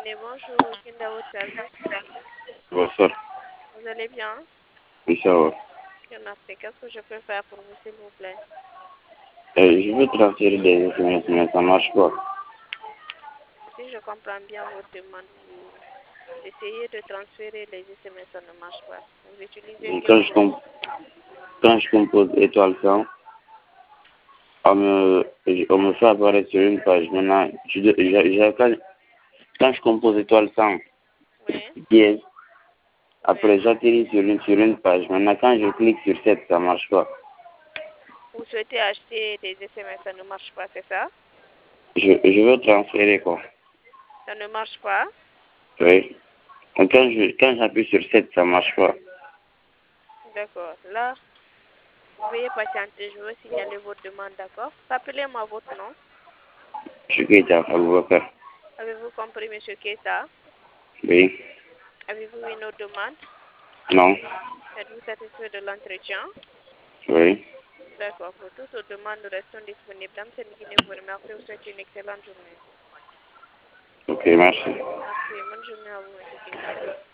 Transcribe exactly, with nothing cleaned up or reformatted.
Cabinet, bonjour, Kinda votre service. Bonsoir. Vous allez bien? Oui, ça va. Bien, merci. Qu'est-ce que je peux faire pour vous, s'il vous plaît? Euh, je veux transférer des S M S, mais ça marche pas. Si je comprends bien votre demande, vous essayez de transférer les S M S, ça ne marche pas. Vous utilisez quel Quand je, compte? comp quand je compose étoile cent, on me, on me fait apparaître sur une page. Maintenant, je, je, je, quand, quand je compose étoile cent, Oui. dièse, après Oui. j'atterris sur une, sur une page. Maintenant, quand je clique sur sept, ça marche pas. Vous souhaitez acheter des S M S, ça ne marche pas, c'est ça? Je, je veux transférer quoi. Ça ne marche pas? Oui. Et quand je, quand j'appuie sur sept, ça marche pas. D'accord. Là, veuillez patienter, je veux signaler votre demande, d'accord? Rappelez-moi votre nom. Je quitte à Aboubakar. Avez-vous compris, monsieur Keita? Oui. Avez-vous une autre demande? Non. Êtes-vous satisfait de l'entretien? Oui. D'accord. Pour toutes aux demandes, nous restons disponibles. Dame Séniguine vous remercie. Vous souhaite une excellente journée. Ok, merci. Merci. Bonne journée à vous, monsieur Keita.